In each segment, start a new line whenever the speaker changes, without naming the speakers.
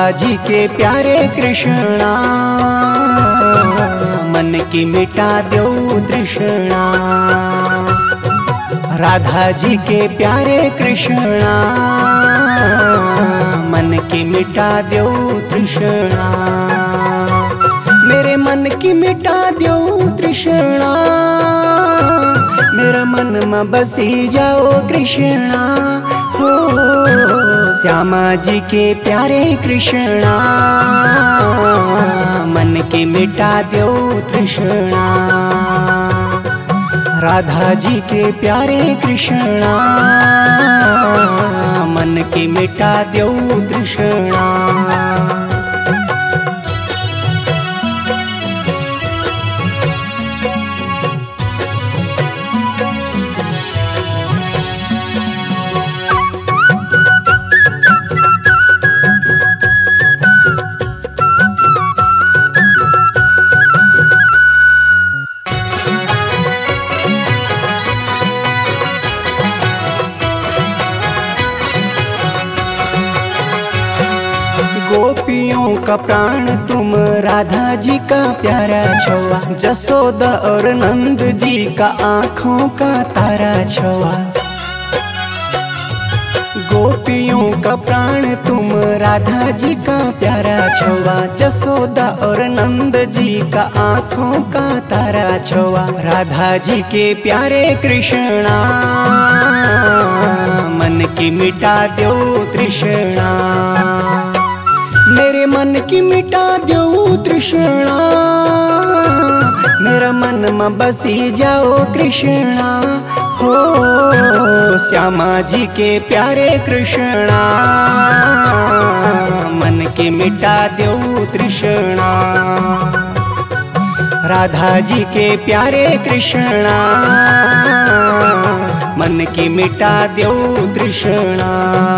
जी के प्यारे कृष्णा, मन की मिटा दो तृष्णा। राधा जी के प्यारे कृष्णा, मन की मिटा दो तृष्णा। मेरे मन की मिटा दो तृष्णा, मेरा मन में बसी जाओ कृष्णा। हो श्यामा जी के प्यारे कृष्णा, मन की मिटा दो तृष्णा। राधा जी के प्यारे कृष्णा, मन की मिटा दो तृष्णा। गोपियों का प्राण तुम, राधा जी का प्यारा छुआ। जसोदा और नंद जी का आँखों का तारा छुआ। गोपियों का प्राण तुम, राधा जी का प्यारा छुआ। जसोदा और नंद जी का आँखों का तारा छुआ। राधा जी के प्यारे कृष्णा, मन की मिटा दो तृष्णा। मेरे मन की मिटा दो तृष्णा, मेरा मन में बसी जाओ कृष्णा। हो श्यामा जी के प्यारे कृष्णा, मन की मिटा दो तृष्णा। राधा जी के प्यारे कृष्णा, मन की मिटा दो तृष्णा।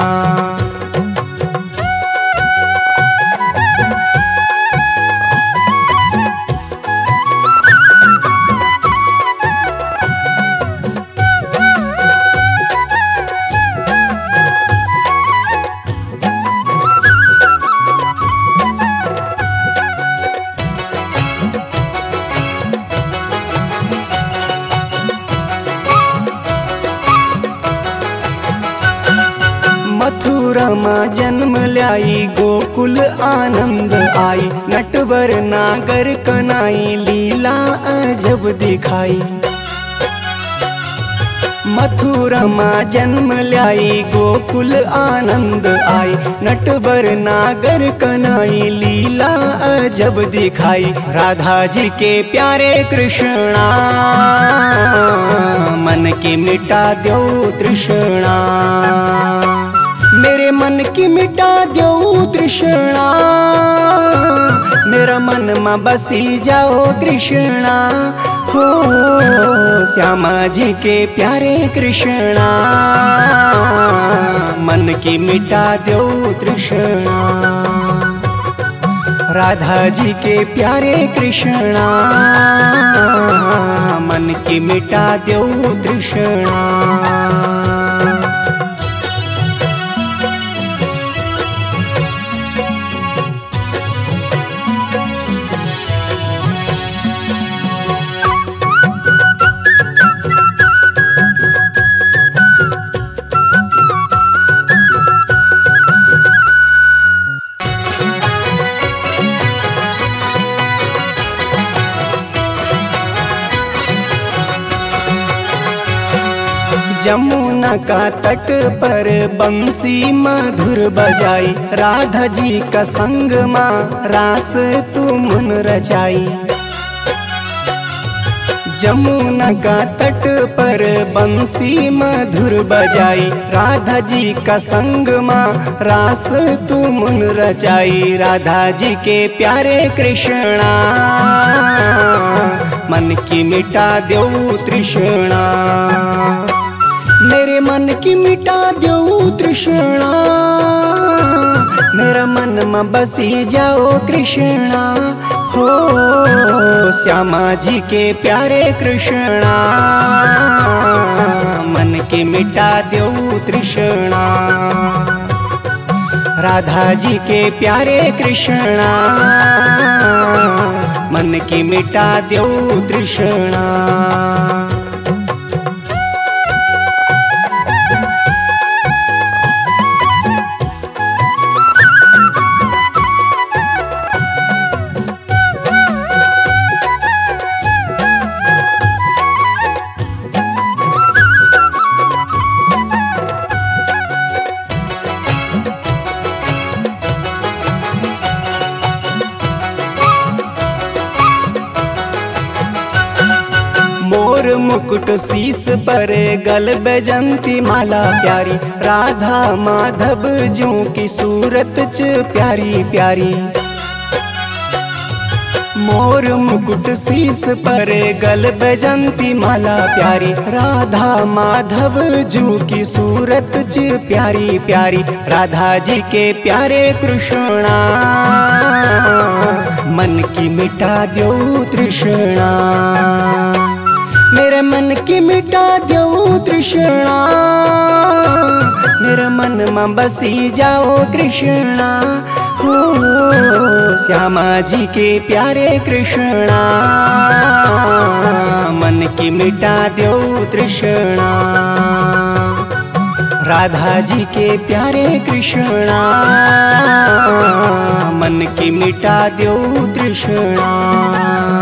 मथुरा माँ जन्म ल्याई, गोकुल आनंद आई। नटवर नागर कनाई, लीला अजब दिखाई। मथुरा माँ जन्म ल्याई, गोकुल आनंद आई। नटवर नागर कनाई, लीला अजब दिखाई। राधा जी के प्यारे कृष्णा, मन की मिटा दो तृष्णा। मेरे मन की मिटा दो तृष्णा, मेरा मन में बसी जाओ कृष्णा। हो श्यामा जी के प्यारे कृष्णा, मन की मिटा दो तृष्णा। राधा जी के प्यारे कृष्णा, मन की मिटा दो तृष्णा। जमुना का तट पर बंसी मधुर बजाई। राधा जी का संग माँ रास तुमन रचाई। जमुना का तट पर बंसी मधुर बजाई। राधा जी का संग माँ रास तुमन रचाई। राधा जी के प्यारे कृष्णा, मन की मिटा दो तृष्णा। मेरे मन की मिटा दो तृष्णा, मेरा मन में बसी जाओ कृष्णा। हो श्यामा जी के प्यारे कृष्णा, मन की मिटा दो तृष्णा। राधा जी के प्यारे कृष्णा, मन की मिटा द्यो तृष्णा। मोर मुकुट शीस पर गल बैजंती माला प्यारी, राधा माधव जू की सूरत च प्यारी प्यारी। मोर मुकुट शीस पर गल बैजंती माला प्यारी, राधा माधव जू की सूरत च प्यारी प्यारी। राधा जी के प्यारे कृष्णा, मन की मिटा द्यो तृष्णा। मेरे मन की मिटा द्यो तृष्णा, मेरे मन में बसी जाओ कृष्णा। हो श्यामा जी के प्यारे कृष्णा, मन की मिटा द्यो तृष्णा। राधा जी के प्यारे कृष्णा, मन की मिटा द्यो तृष्णा।